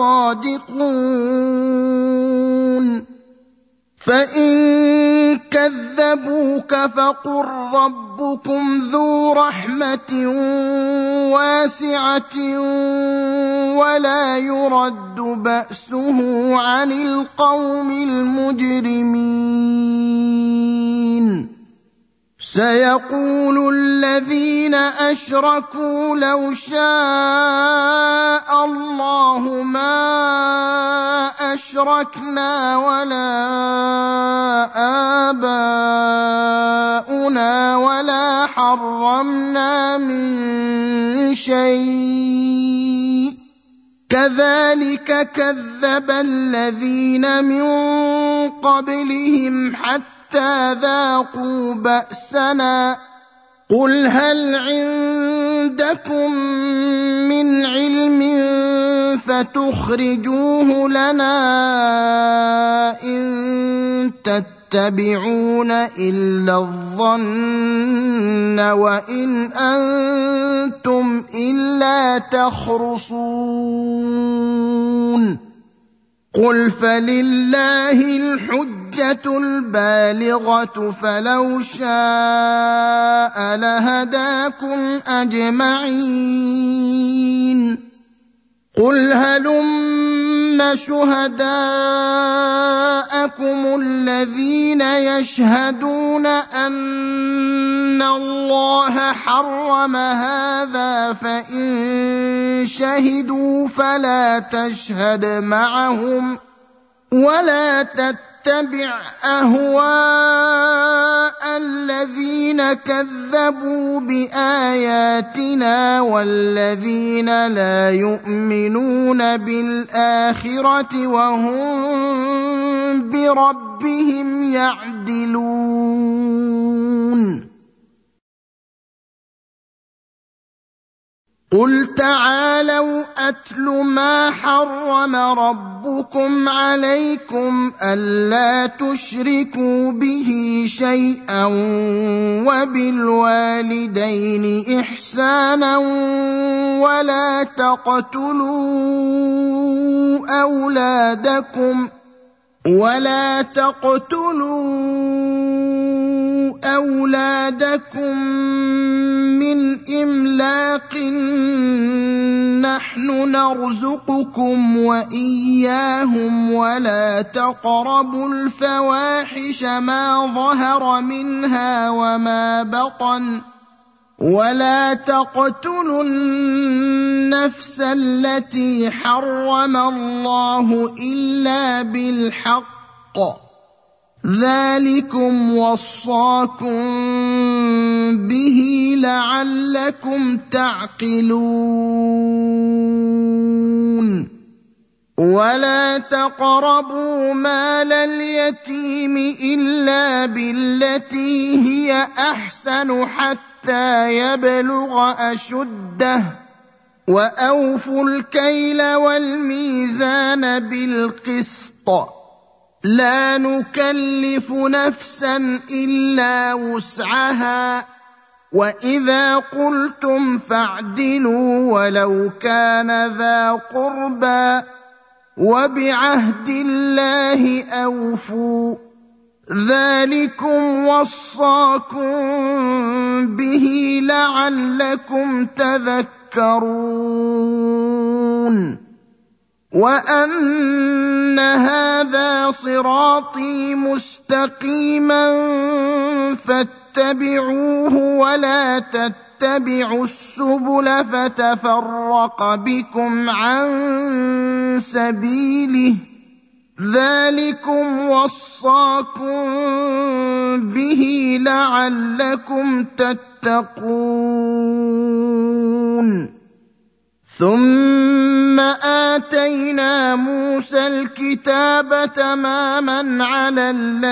لصادقون فإن كذبوك فقل ربكم ذو رحمة واسعة ولا يرد بأسه عن القوم المجرمين سيقول الذين أشركوا لو شاء الله ما أشركنا ولا آباؤنا ولا حرمنا من شيء كذلك كذب الذين من قبلهم حتى ذاقوا بأسنا قل هل عندكم من علم فتخرجوه لنا إن تتبعون إلا الظن وإن أنتم إلا تخرصون قل فلله الحجة البالغة فلو شاء لهداكم أجمعين قل هلم شهداءكم الذين يشهدون أن الله حرم هذا فإن شهدوا فلا تشهد معهم ولا تتبع أهواء الذين كذبوا بآياتنا والذين لا يؤمنون بالآخرة وهم بربهم يعدلون قل تعالوا أتل ما حرم ربكم عليكم ألا تشركوا به شيئا وبالوالدين إحسانا ولا تقتلوا أولادكم من إملاق نحن نرزقكم وإياهم ولا تقربوا الفواحش ما ظهر منها وما بطن ولا تقتلوا النفس التي حرم الله إلا بالحق ذلكم وصاكم به لعلكم تعقلون ولا تقربوا مال اليتيم إلا بالتي هي أحسن حتى يبلغ أشده وأوفوا الكيل والميزان بالقسط لا نكلف نفسا إلا وسعها وإذا قلتم فاعدلوا ولو كان ذا قربى وبعهد الله أوفوا ذلكم وصاكم به لعلكم تذكرون وأن هذا صراطي مستقيما فاتبعوه ولا تتبعوا السبل فتفرق بكم عن سبيله ذلكم وصاكم به لعلكم تتقون ثم آتينا موسى الكتاب تماما على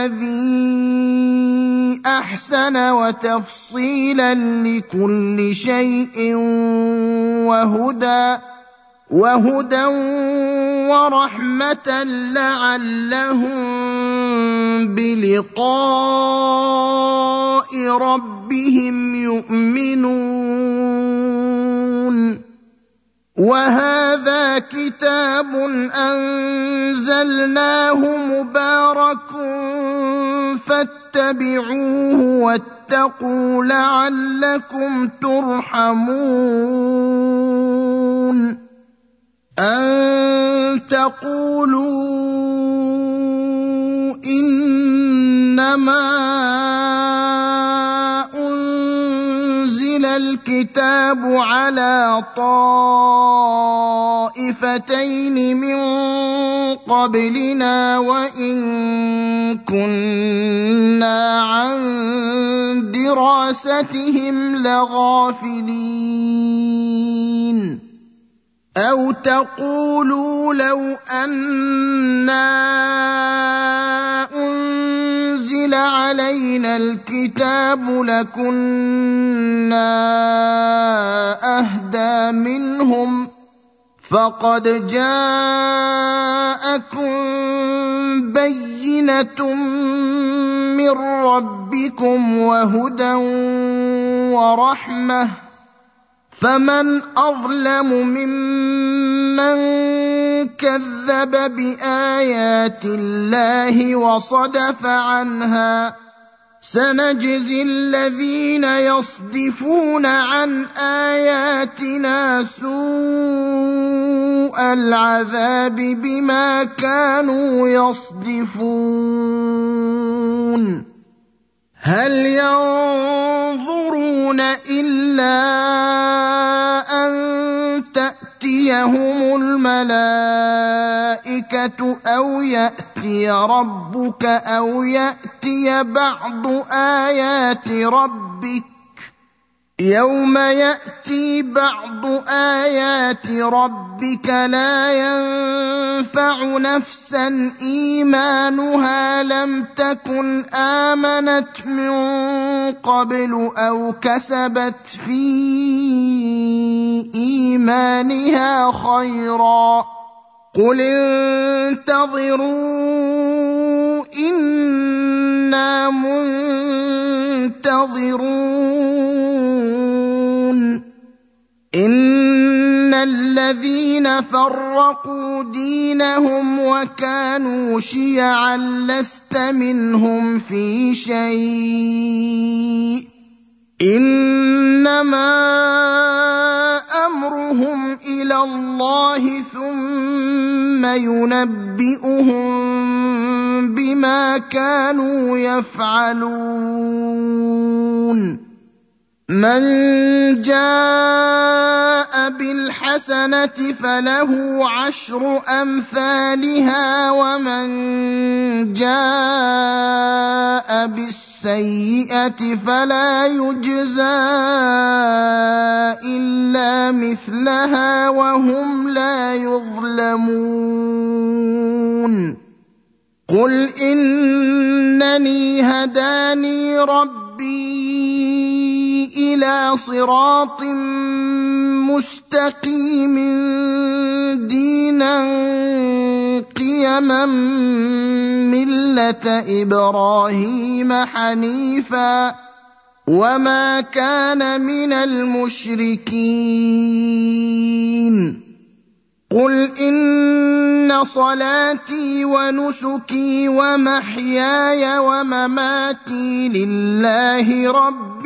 الذي أحسن وتفصيلا لكل شيء وهدى ورحمة لعلهم بلقاء ربهم يؤمنون وهذا كتاب أنزلناه مبارك فاتبعوه واتقوا لعلكم ترحمون أن تقولوا إنما أنزل الكتاب على طائفتين من قبلنا وإن كنا عن دراستهم لغافلين أو تقولوا لو أنا أنزل علينا الكتاب لكنا أهدى منهم فقد جاءكم بينة من ربكم وهدى ورحمة فمن أظلم ممن كذب بآيات الله وصدف عنها سنجزي الذين يصدفون عن آياتنا سوء سوء العذاب بما كانوا يصدفون هل ينظرون إلا أن تأتيهم الملائكة أو يأتي ربك أو يأتي بعض آيات ربك يوم يأتي بعض آيات ربك لا ينفع نفسا إيمانها لم تكن آمنت من قبل أو كسبت في إيمانها خيرا قل انتظروا إنا منتظرون إن الذين فرقوا دينهم وكانوا شيعا لست منهم في شيء إنما أمرهم إلى الله ثم ينبئهم بما كانوا يفعلون من جاء بالحسنة فله 10 أمثالها ومن جاء بالسيئة فلا يجزى إلا مثلها وهم لا يظلمون قل إنني هداني ربي إلى صراط مستقيم دينا قيما ملة إبراهيم حنيفا وما كان من المشركين قل إن صلاتي ونسكي ومحياي ومماتي لله رب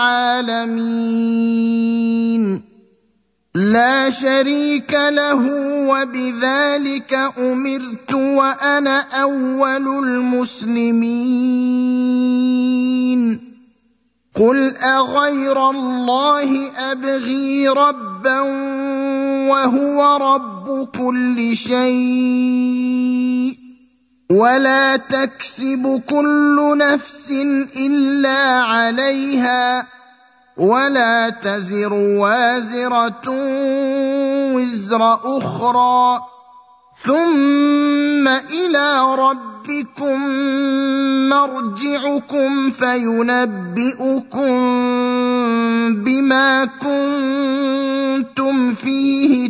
العالمين لا شريك له وبذلك أمرت وأنا أول المسلمين قل أغير الله أبغي ربا وهو رب كل شيء ولا تكسب كل نفس إلا عليها ولا تزر وازرة وزر أخرى ثم إلى ربكم مرجعكم فينبئكم بما كنتم فيه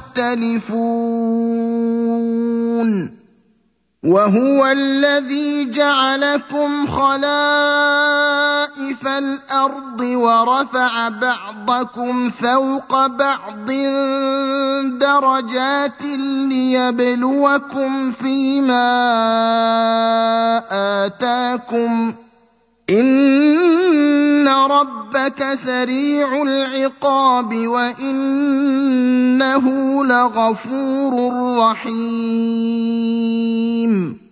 تختلفون وهو الذي جعلكم خلائف الأرض ورفع بعضكم فوق بعض درجات ليبلوكم فيما آتاكم إن ربك سريع العقاب وإنه لغفور رحيم